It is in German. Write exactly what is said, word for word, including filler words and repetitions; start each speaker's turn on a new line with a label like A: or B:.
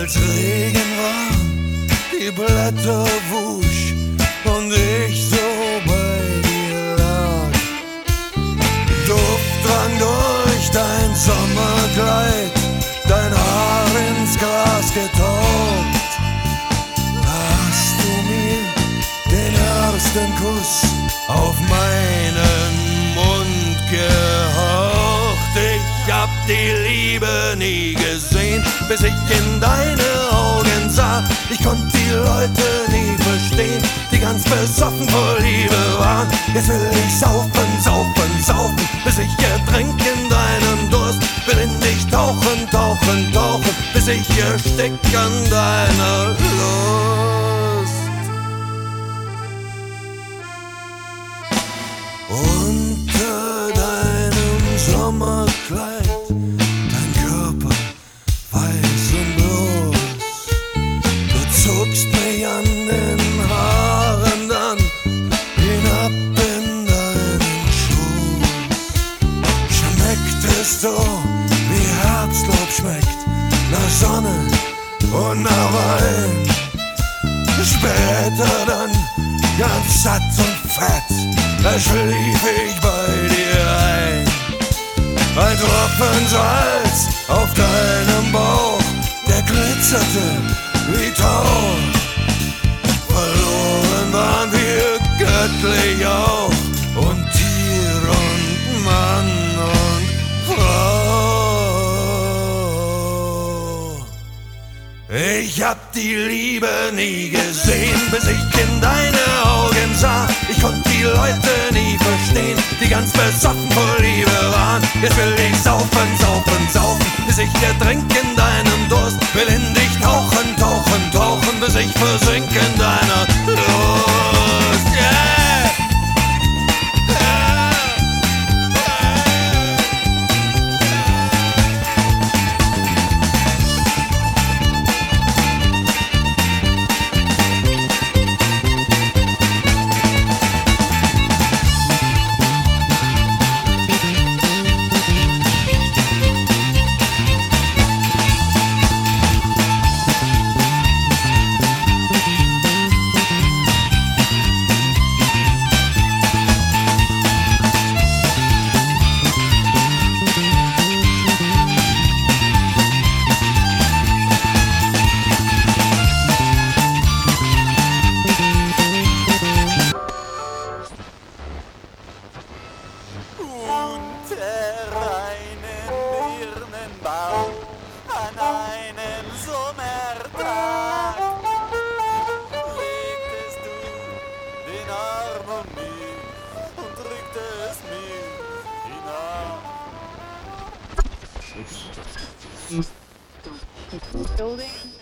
A: als Regen war, die Blätter wusch und ich so bei dir lag. Duft drang durch dein Sommerkleid, dein Haar ins Gras getaucht. Da hast du mir den ersten Kuss auf meinen Mund gehaucht. Ich hab die Liebe nie gesehen, bis ich in deine Augen sah. Ich konnte die Leute nie verstehen, die ganz besoffen vor Liebe waren. Jetzt will ich saufen, saufen, saufen, bis ich ertrink in deinem Durst. Will in dich tauchen, tauchen, tauchen, bis ich erstick an deiner Lust. Unter deinem Sommerkleid, dein Körper weiß und bloß. Du zuckst mich an den Haaren dann hinab in deinen Schoß. Schmeckt es so, wie Herbstlaub schmeckt, nach Sonne und nach Wein. Später dann, ganz satt und fett, da schlief ich bei dir ein. Ein Tropfen Salz auf deinem Bauch, der glitzerte wie Tau. Verloren waren wir göttlich auch, und Tier und Mann und Frau. Ich hab die Liebe nie gesehen, bis ich in deine Augen sah. Ich konnte die Leute nie verstehen, die ganz besoffen vor Liebe waren. Jetzt will ich saufen, saufen, saufen, bis ich ertrink in deinem Durst. Will in dich tauchen, tauchen, tauchen, bis ich versink in deiner Lust. Yeah!
B: Unter einem Birnenbaum an einem Sommertag legtest du den Arm um mich und drücktest mich hinan.
C: Building.